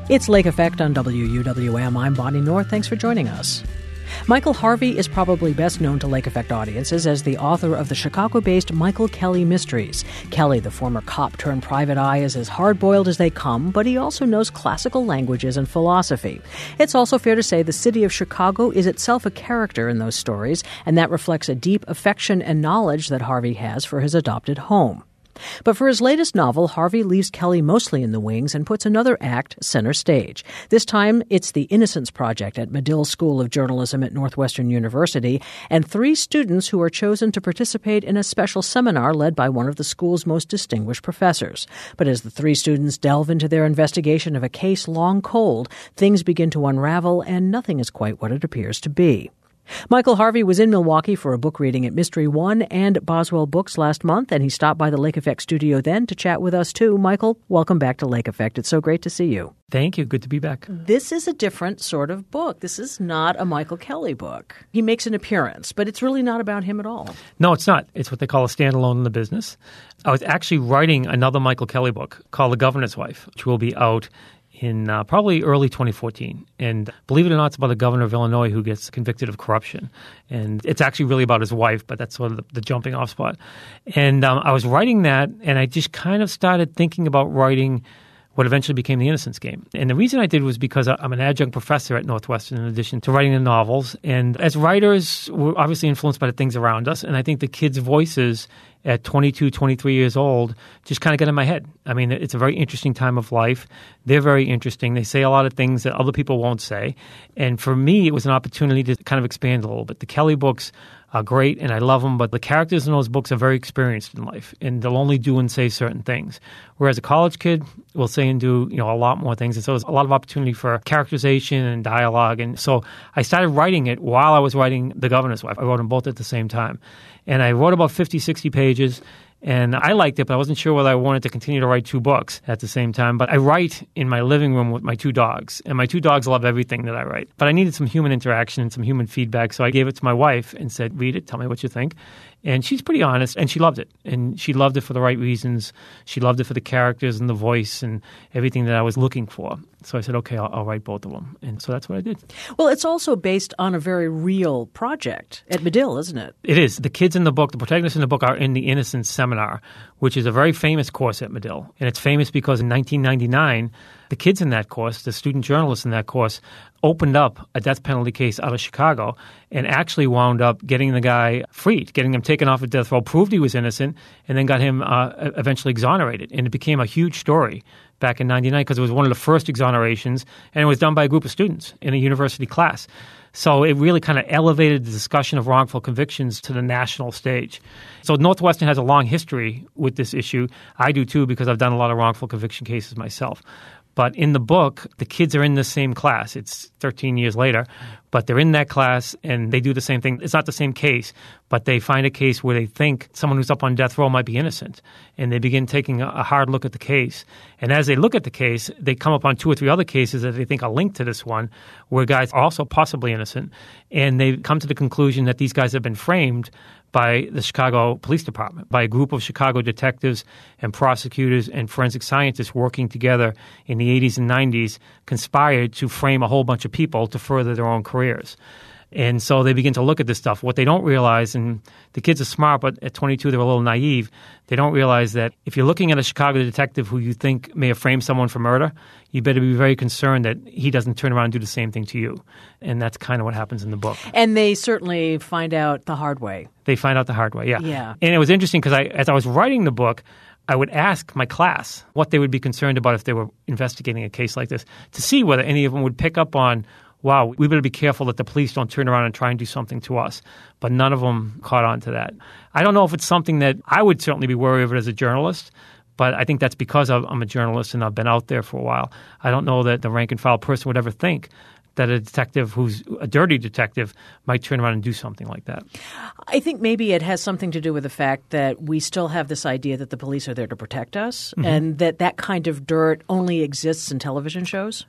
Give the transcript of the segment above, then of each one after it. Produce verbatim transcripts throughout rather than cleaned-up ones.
It's Lake Effect on W U W M. I'm Bonnie North. Thanks for joining us. Michael Harvey is probably best known to Lake Effect audiences as the author of the Chicago-based Michael Kelly Mysteries. Kelly, the former cop turned private eye, is as hard-boiled as they come, but he also knows classical languages and philosophy. It's also fair to say the city of Chicago is itself a character in those stories, and that reflects a deep affection and knowledge that Harvey has for his adopted home. But for his latest novel, Harvey leaves Kelly mostly in the wings and puts another act center stage. This time, it's the Innocence Project at Medill School of Journalism at Northwestern University, and three students who are chosen to participate in a special seminar led by one of the school's most distinguished professors. But as the three students delve into their investigation of a case long cold, things begin to unravel, and nothing is quite what it appears to be. Michael Harvey was in Milwaukee for a book reading at Mystery One and Boswell Books last month, and he stopped by the Lake Effect studio then to chat with us, too. Michael, welcome back to Lake Effect. It's so great to see you. Thank you. Good to be back. This is a different sort of book. This is not a Michael Kelly book. He makes an appearance, but it's really not about him at all. No, it's not. It's what they call a standalone in the business. I was actually writing another Michael Kelly book called The Governor's Wife, which will be out in uh, probably early twenty fourteen. And believe it or not, it's about the governor of Illinois who gets convicted of corruption. And it's actually really about his wife, but that's sort of the, the jumping off spot. And um, I was writing that, and I just kind of started thinking about writing what eventually became The Innocence Game. And the reason I did was because I'm an adjunct professor at Northwestern in addition to writing the novels. And as writers, we're obviously influenced by the things around us. And I think the kids' voices at twenty-two, twenty-three years old just kind of get in my head. I mean, it's a very interesting time of life. They're very interesting. They say a lot of things that other people won't say. And for me, it was an opportunity to kind of expand a little bit. The Kelly books are great, and I love them, but the characters in those books are very experienced in life, and they'll only do and say certain things. Whereas a college kid will say and do, you know, a lot more things. And so there's a lot of opportunity for characterization and dialogue. And so I started writing it while I was writing The Governor's Wife. I wrote them both at the same time. And I wrote about fifty, sixty pages. And I liked it, but I wasn't sure whether I wanted to continue to write two books at the same time. But I write in my living room with my two dogs, and my two dogs love everything that I write. But I needed some human interaction and some human feedback, so I gave it to my wife and said, read it, tell me what you think. And she's pretty honest, and she loved it. And she loved it for the right reasons. She loved it for the characters and the voice and everything that I was looking for. So I said, okay, I'll, I'll write both of them. And so that's what I did. Well, it's also based on a very real project at Medill, isn't it? It is. The kids in the book, the protagonists in the book are in the Innocence Seminar, which is a very famous course at Medill. And it's famous because in nineteen ninety-nine, the kids in that course, the student journalists in that course, opened up a death penalty case out of Chicago and actually wound up getting the guy freed, getting him taken off of death row, proved he was innocent, and then got him uh, eventually exonerated. And it became a huge story back in ninety-nine because it was one of the first exonerations, and it was done by a group of students in a university class. So it really kind of elevated the discussion of wrongful convictions to the national stage. So Northwestern has a long history with this issue. I do too because I've done a lot of wrongful conviction cases myself. But in the book, the kids are in the same class. It's thirteen years later, but they're in that class and they do the same thing. It's not the same case, but they find a case where they think someone who's up on death row might be innocent. And they begin taking a hard look at the case. And as they look at the case, they come upon two or three other cases that they think are linked to this one, where guys are also possibly innocent. And they come to the conclusion that these guys have been framed by the Chicago Police Department, by a group of Chicago detectives and prosecutors and forensic scientists working together in the eighties and nineties, conspired to frame a whole bunch of people to further their own careers. And so they begin to look at this stuff. What they don't realize, and the kids are smart, but at twenty-two they're a little naive, they don't realize that if you're looking at a Chicago detective who you think may have framed someone for murder, you better be very concerned that he doesn't turn around and do the same thing to you. And that's kind of what happens in the book. And they certainly find out the hard way. They find out the hard way, yeah. Yeah. And it was interesting because I, as I was writing the book, I would ask my class what they would be concerned about if they were investigating a case like this, to see whether any of them would pick up on, wow, we better be careful that the police don't turn around and try and do something to us. But none of them caught on to that. I don't know if it's something that I would certainly be worried of it as a journalist, but I think that's because I'm a journalist and I've been out there for a while. I don't know that the rank and file person would ever think that a detective who's a dirty detective might turn around and do something like that. I think maybe it has something to do with the fact that we still have this idea that the police are there to protect us, mm-hmm. and that that kind of dirt only exists in television shows.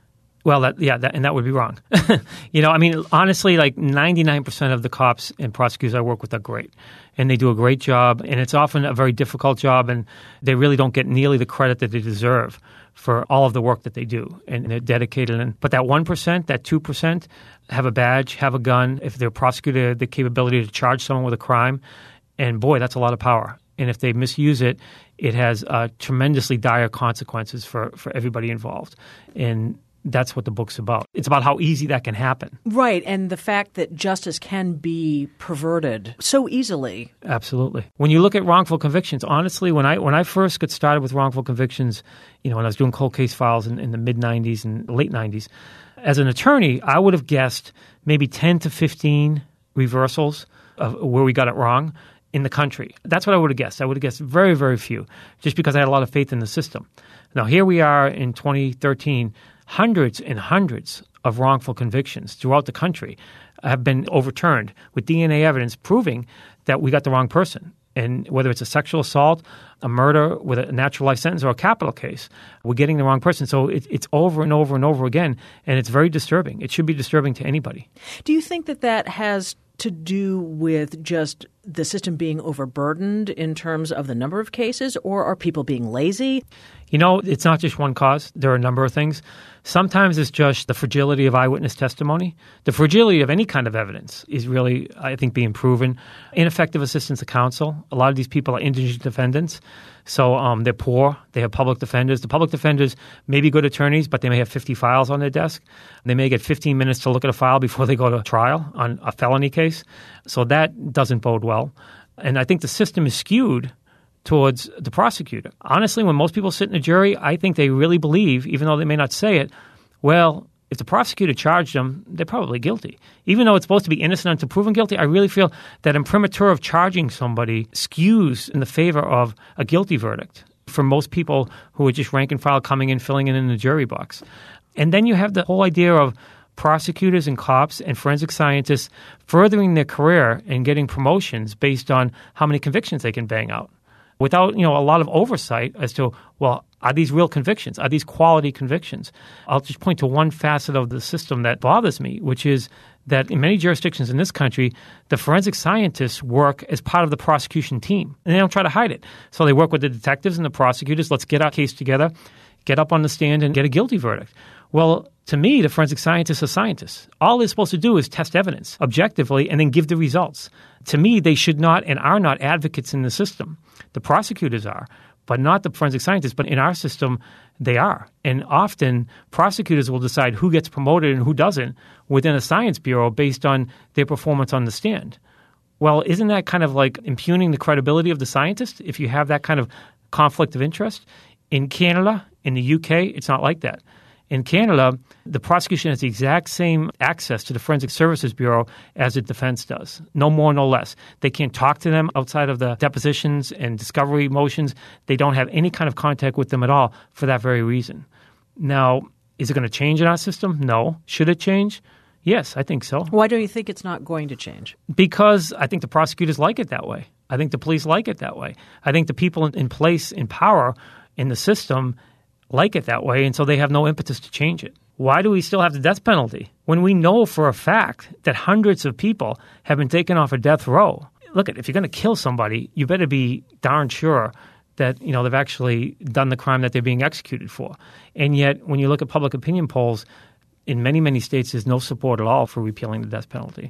Well, that, yeah, that, and that would be wrong. You know, I mean, honestly, like ninety-nine percent of the cops and prosecutors I work with are great, and they do a great job, and it's often a very difficult job, and they really don't get nearly the credit that they deserve for all of the work that they do, and they're dedicated. And, but that one percent, that two percent, have a badge, have a gun. If they're prosecuted, the capability to charge someone with a crime, and boy, that's a lot of power. And if they misuse it, it has uh, tremendously dire consequences for, for everybody involved. And that's what the book's about. It's about how easy that can happen. Right, and the fact that justice can be perverted so easily. Absolutely. When you look at wrongful convictions, honestly, when I when I first got started with wrongful convictions, you know, when I was doing cold case files in, in the mid-nineties and late nineties, as an attorney, I would have guessed maybe ten to fifteen reversals of where we got it wrong in the country. That's what I would have guessed. I would have guessed very, very few, just because I had a lot of faith in the system. Now, here we are in twenty thirteen, hundreds and hundreds of wrongful convictions throughout the country have been overturned with D N A evidence proving that we got the wrong person. And whether it's a sexual assault, a murder with a natural life sentence, or a capital case, we're getting the wrong person. So it, it's over and over and over again, and it's very disturbing. It should be disturbing to anybody. Do you think that that has to do with just the system being overburdened in terms of the number of cases, or are people being lazy? You know, it's not just one cause. There are a number of things. Sometimes it's just the fragility of eyewitness testimony. The fragility of any kind of evidence is really, I think, being proven. Ineffective assistance of counsel. A lot of these people are indigent defendants, so um, they're poor. They have public defenders. The public defenders may be good attorneys, but they may have fifty files on their desk. They may get fifteen minutes to look at a file before they go to trial on a felony case. So that doesn't bode well. And I think the system is skewed towards the prosecutor. Honestly, when most people sit in a jury, I think they really believe, even though they may not say it, well, if the prosecutor charged them, they're probably guilty. Even though it's supposed to be innocent until proven guilty, I really feel that imprimatur of charging somebody skews in the favor of a guilty verdict for most people who are just rank and file coming in, filling it in the jury box. And then you have the whole idea of prosecutors and cops and forensic scientists furthering their career and getting promotions based on how many convictions they can bang out, without, you know, a lot of oversight as to, well, are these real convictions? Are these quality convictions? I'll just point to one facet of the system that bothers me, which is that in many jurisdictions in this country, the forensic scientists work as part of the prosecution team, and they don't try to hide it. So they work with the detectives and the prosecutors. Let's get our case together, get up on the stand, and get a guilty verdict. Well, to me, the forensic scientists are scientists. All they're supposed to do is test evidence objectively and then give the results. To me, they should not and are not advocates in the system. The prosecutors are, but not the forensic scientists. But in our system, they are. And often, prosecutors will decide who gets promoted and who doesn't within a science bureau based on their performance on the stand. Well, isn't that kind of like impugning the credibility of the scientist if you have that kind of conflict of interest? In Canada, in the U K, it's not like that. In Canada, the prosecution has the exact same access to the Forensic Services Bureau as the defense does. No more, no less. They can't talk to them outside of the depositions and discovery motions. They don't have any kind of contact with them at all for that very reason. Now, is it going to change in our system? No. Should it change? Yes, I think so. Why do you think it's not going to change? Because I think the prosecutors like it that way. I think the police like it that way. I think the people in place in power in the system like it that way, and so they have no impetus to change it. Why do we still have the death penalty when we know for a fact that hundreds of people have been taken off a death row? Look, if you're going to kill somebody, you better be darn sure that, you know, they've actually done the crime that they're being executed for. And yet, when you look at public opinion polls, in many, many states, there's no support at all for repealing the death penalty.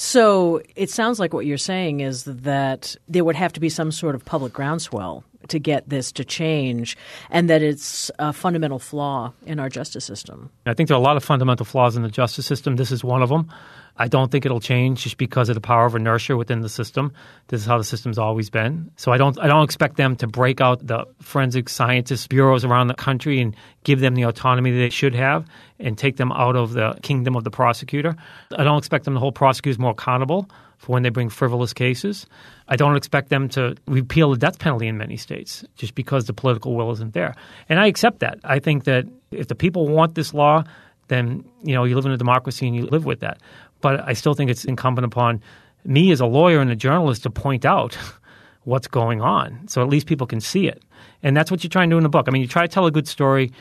So it sounds like what you're saying is that there would have to be some sort of public groundswell to get this to change, and that it's a fundamental flaw in our justice system. I think there are a lot of fundamental flaws in the justice system. This is one of them. I don't think it'll change just because of the power of inertia within the system. This is how the system's always been. So I don't I don't expect them to break out the forensic scientist bureaus around the country and give them the autonomy that they should have and take them out of the kingdom of the prosecutor. I don't expect them to hold prosecutors more accountable for when they bring frivolous cases. I don't expect them to repeal the death penalty in many states just because the political will isn't there. And I accept that. I think that if the people want this law, then, you know, you live in a democracy and you live with that. But I still think it's incumbent upon me as a lawyer and a journalist to point out what's going on so at least people can see it. And that's what you're trying to do in the book. I mean, you try to tell a good story,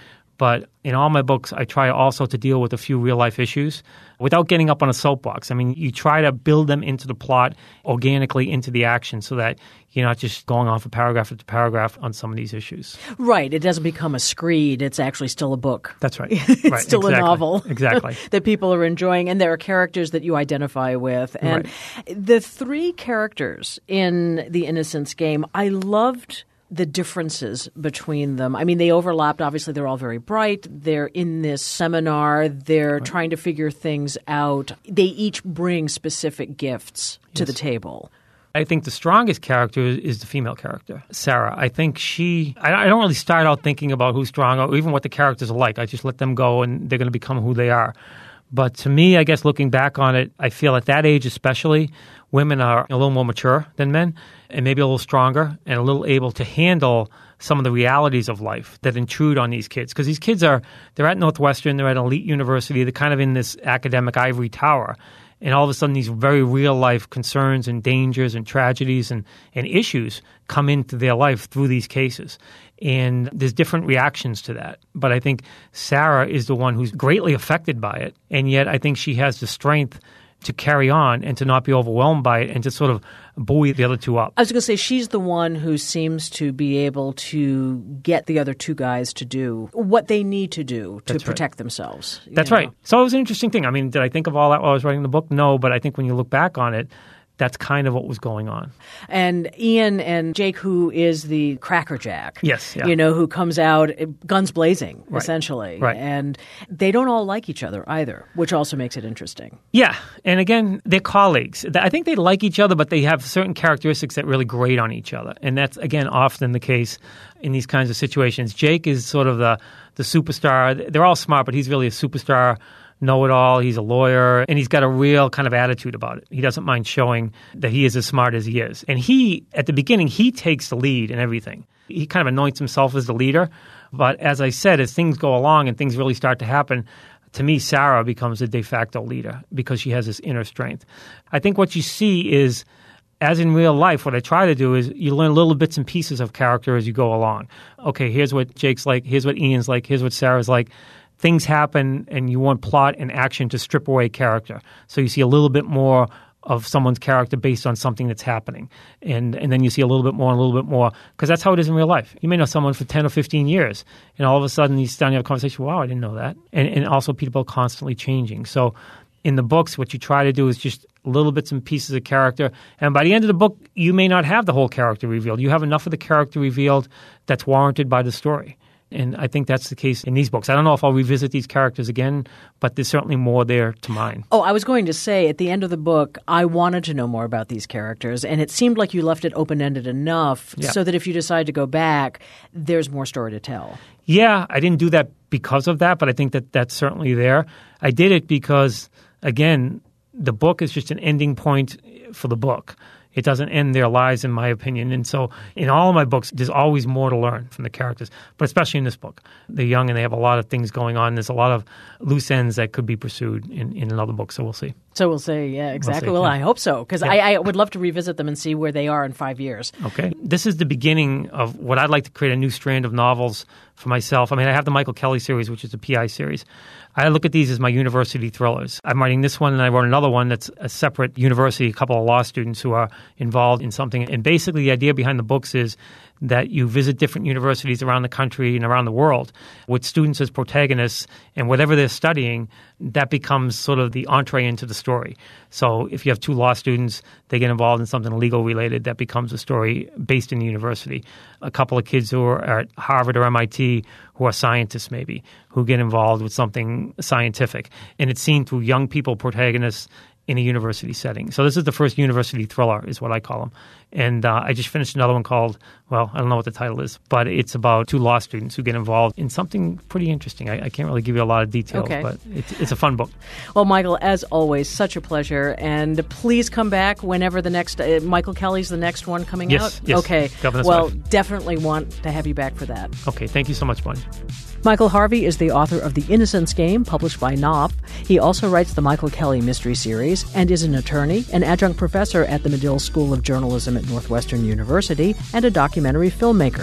But in all my books, I try also to deal with a few real-life issues without getting up on a soapbox. I mean, you try to build them into the plot organically into the action so that you're not just going on for paragraph after paragraph on some of these issues. Right. It doesn't become a screed. It's actually still a book. That's right. It's right. still exactly. a novel. Exactly. that people are enjoying. And there are characters that you identify with. And right. the three characters in The Innocence Game, I loved the differences between them. I mean, they overlapped. Obviously, they're all very bright. They're in this seminar. They're right. trying to figure things out. They each bring specific gifts yes. to the table. I think the strongest character is the female character, Sarah. I think she – I don't really start out thinking about who's strong or even what the characters are like. I just let them go and they're going to become who they are. But to me, I guess looking back on it, I feel at that age especially, women are a little more mature than men and maybe a little stronger and a little able to handle some of the realities of life that intrude on these kids. Because these kids are – they're at Northwestern, they're at an elite university, they're kind of in this academic ivory tower. And all of a sudden, these very real-life concerns and dangers and tragedies and, and issues come into their life through these cases. And there's different reactions to that. But I think Sarah is the one who's greatly affected by it. And yet I think she has the strength to carry on and to not be overwhelmed by it and to sort of buoy the other two up. I was going to say she's the one who seems to be able to get the other two guys to do what they need to do to That's protect right. themselves. That's know? right. So it was an interesting thing. I mean, did I think of all that while I was writing the book? No, but I think when you look back on it, that's kind of what was going on. And Ian and Jake, who is the crackerjack, yes, yeah. you know, who comes out guns blazing, right. essentially. Right. And they don't all like each other either, which also makes it interesting. Yeah. And again, they're colleagues. I think they like each other, but they have certain characteristics that really grate on each other. And that's, again, often the case in these kinds of situations. Jake is sort of the, the superstar. They're all smart, but he's really a superstar know-it-all. He's a lawyer, and he's got a real kind of attitude about it. He doesn't mind showing that he is as smart as he is. And he, at the beginning, he takes the lead in everything. He kind of anoints himself as the leader. But as I said, as things go along and things really start to happen, to me, Sarah becomes a de facto leader because she has this inner strength. I think what you see is, as in real life, what I try to do is you learn little bits and pieces of character as you go along. Okay, here's what Jake's like, here's what Ian's like, here's what Sarah's like. Things happen and you want plot and action to strip away character. So you see a little bit more of someone's character based on something that's happening. And and then you see a little bit more and a little bit more because that's how it is in real life. You may know someone for ten or fifteen years and all of a sudden you sit down and you have a conversation, wow, I didn't know that. And, and also people are constantly changing. So in the books, what you try to do is just little bits and pieces of character. And by the end of the book, you may not have the whole character revealed. You have enough of the character revealed that's warranted by the story. And I think that's the case in these books. I don't know if I'll revisit these characters again, but there's certainly more there to mine. Oh, I was going to say, at the end of the book, I wanted to know more about these characters, and it seemed like you left it open-ended enough yeah. so that if you decide to go back, there's more story to tell. Yeah, I didn't do that because of that, but I think that that's certainly there. I did it because, again, the book is just an ending point for the book. It doesn't end their lives, in my opinion. And so in all of my books, there's always more to learn from the characters, but especially in this book. They're young and they have a lot of things going on. There's a lot of loose ends that could be pursued in, in another book, so we'll see. So we'll see, yeah, exactly. We'll, see, well, yeah. I hope so, because yeah. I, I would love to revisit them and see where they are in five years. Okay. This is the beginning of what I'd like to create a new strand of novels for myself. I mean, I have the Michael Kelly series, which is a P I series. I look at these as my university thrillers. I'm writing this one, and I wrote another one that's a separate university, a couple of law students who are involved in something. And basically the idea behind the books is that you visit different universities around the country and around the world with students as protagonists, and whatever they're studying, that becomes sort of the entree into the story. So if you have two law students, they get involved in something legal related, that becomes a story based in the university. A couple of kids who are at Harvard or M I T who are scientists maybe, who get involved with something scientific. And it's seen through young people, protagonists, in a university setting. So this is the first university thriller, is what I call them. And uh, I just finished another one called, well, I don't know what the title is, but it's about two law students who get involved in something pretty interesting. I, I can't really give you a lot of details, okay. but it's, it's a fun book. Well, Michael, as always, such a pleasure. And please come back whenever the next, uh, Michael Kelly's the next one coming yes, out? Yes, okay. Governor's well, Wife. Definitely want to have you back for that. Okay, thank you so much, Bonnie. Michael Harvey is the author of The Innocence Game, published by Knopf. He also writes the Michael Kelly Mystery Series and is an attorney, an adjunct professor at the Medill School of Journalism at Northwestern University, and a documentary filmmaker.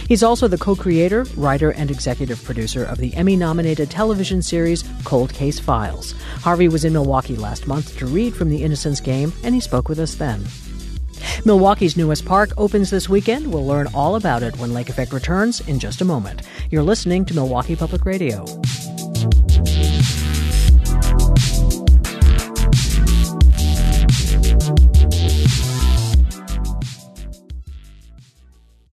He's also the co-creator, writer, and executive producer of the Emmy-nominated television series Cold Case Files. Harvey was in Milwaukee last month to read from the Innocence Game, and he spoke with us then. Milwaukee's newest park opens this weekend. We'll learn all about it when Lake Effect returns in just a moment. You're listening to Milwaukee Public Radio.